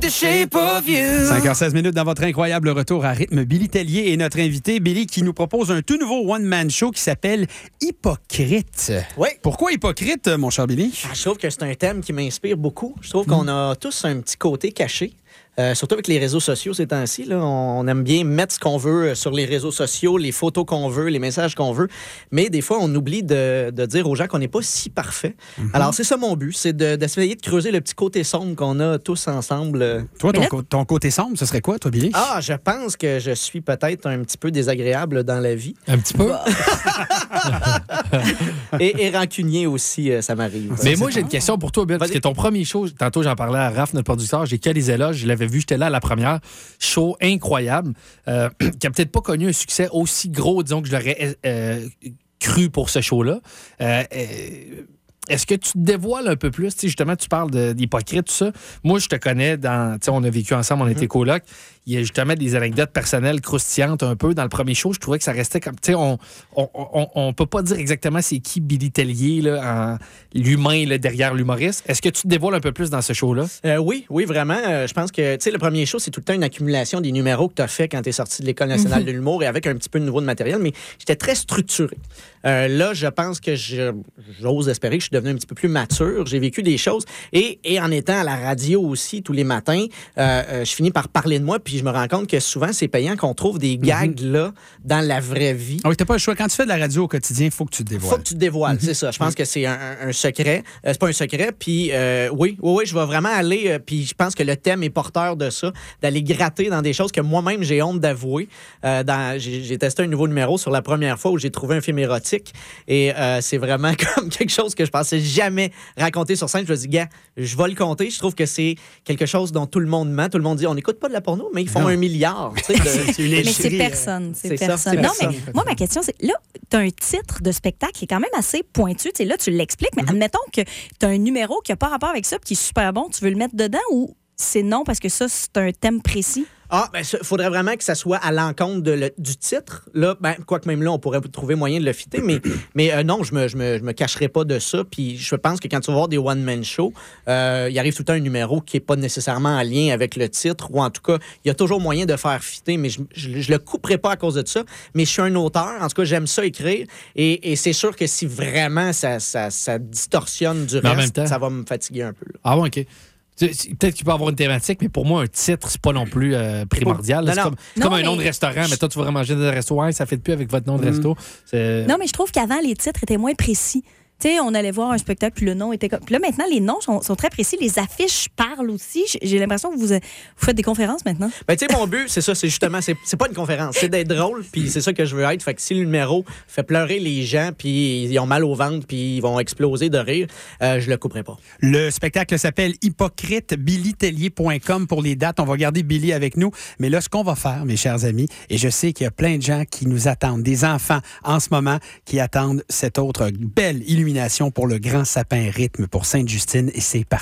shape of you. 5h16 dans votre incroyable retour à rythme. Billy Tellier est notre invité. Billy qui nous propose un tout nouveau one-man show qui s'appelle Hypocrite. Oui. Pourquoi hypocrite, mon cher Billy? Je trouve que c'est un thème qui m'inspire beaucoup. Je trouve qu'on a tous un petit côté caché. Surtout avec les réseaux sociaux ces temps-ci, là, on aime bien mettre ce qu'on veut sur les réseaux sociaux, les photos qu'on veut, les messages qu'on veut. Mais des fois, on oublie de dire aux gens qu'on n'est pas si parfait. Alors, c'est ça mon but, c'est d'essayer de creuser le petit côté sombre qu'on a tous ensemble. Toi, ton côté sombre, ce serait quoi, toi, Billy? Ah, je pense que je suis peut-être un petit peu désagréable dans la vie. Un petit peu? Et rancunier aussi, ça m'arrive. Mais moi, j'ai une question pour toi, Bill, parce que ton premier show, tantôt j'en parlais à Raph, notre producteur, j'ai que les éloges, je l'avais vu, j'étais là à la première. Show incroyable, qui a peut-être pas connu un succès aussi gros, disons, que je l'aurais cru pour ce show-là. Est-ce que tu te dévoiles un peu plus? Tu sais, justement, tu parles d'hypocrite, tout ça. Moi, je te connais on a vécu ensemble, on était coloc. Il y a justement des anecdotes personnelles croustillantes un peu. Dans le premier show, je trouvais que ça restait comme... Tu sais, on peut pas dire exactement c'est qui Billy Tellier, là, l'humain là, derrière l'humoriste. Est-ce que tu te dévoiles un peu plus dans ce show-là? Oui, vraiment. Je pense que, tu sais, le premier show, c'est tout le temps une accumulation des numéros que tu as fait quand tu es sorti de l'École nationale de l'humour et avec un petit peu de nouveau de matériel, mais j'étais très structuré. Là, je pense que j'ose espérer que je suis devenu un petit peu plus mature. J'ai vécu des choses. Et en étant à la radio aussi tous les matins, je finis par parler de moi, puis je me rends compte que souvent, c'est payant qu'on trouve des gags là dans la vraie vie. Ah oui, t'as pas le choix. Quand tu fais de la radio au quotidien, il faut que tu te dévoiles. Faut que tu te dévoiles, c'est ça. Je pense que c'est un secret. C'est pas un secret. Puis oui, je vais vraiment aller. Puis je pense que le thème est porteur de ça, d'aller gratter dans des choses que moi-même j'ai honte d'avouer. J'ai testé un nouveau numéro sur la première fois où j'ai trouvé un film érotique. Et c'est vraiment comme quelque chose que je pensais jamais raconter sur scène. Je me dis, gars, je vais le compter. Je trouve que c'est quelque chose dont tout le monde ment. Tout le monde dit, on n'écoute pas de la porno, mais ils font 1 milliard. Mais c'est personne. C'est personne. Non, mais moi, ma question, c'est, là, tu as un titre de spectacle qui est quand même assez pointu. T'sais, là, tu l'expliques, mais admettons que tu as un numéro qui n'a pas rapport avec ça, qui est super bon, tu veux le mettre dedans ou c'est non parce que ça, c'est un thème précis? Il faudrait vraiment que ça soit à l'encontre du titre. Là, quoique même là, on pourrait trouver moyen de le fitter, mais non, je me cacherai pas de ça. Puis je pense que quand tu vas voir des one-man shows, il arrive tout le temps un numéro qui n'est pas nécessairement en lien avec le titre, ou en tout cas, il y a toujours moyen de faire fitter, mais je le couperai pas à cause de ça. Mais je suis un auteur, en tout cas, j'aime ça écrire, et c'est sûr que si vraiment ça distorsionne du reste, ça va me fatiguer un peu. Là. Ah ouais, OK. Peut-être qu'il peut avoir une thématique, mais pour moi, un titre, c'est pas non plus primordial. C'est comme un nom de restaurant, mais toi, tu vas manger dans un resto, ça ne fait plus avec votre nom de resto. Non, mais je trouve qu'avant, les titres étaient moins précis. Tu sais, on allait voir un spectacle, puis le nom était comme... Puis là, maintenant, les noms sont très précis. Les affiches parlent aussi. J'ai l'impression que vous faites des conférences maintenant. Tu sais, mon but, c'est ça, c'est justement... C'est pas une conférence, c'est d'être drôle, puis c'est ça que je veux être. Fait que si le numéro fait pleurer les gens, puis ils ont mal au ventre, puis ils vont exploser de rire, je le couperai pas. Le spectacle s'appelle Hypocrite, billytellier.com pour les dates. On va garder Billy avec nous. Mais là, ce qu'on va faire, mes chers amis, et je sais qu'il y a plein de gens qui nous attendent, des enfants en ce moment qui attendent cette autre belle illumination pour le Grand Sapin Rythme pour Sainte-Justine, et c'est parti.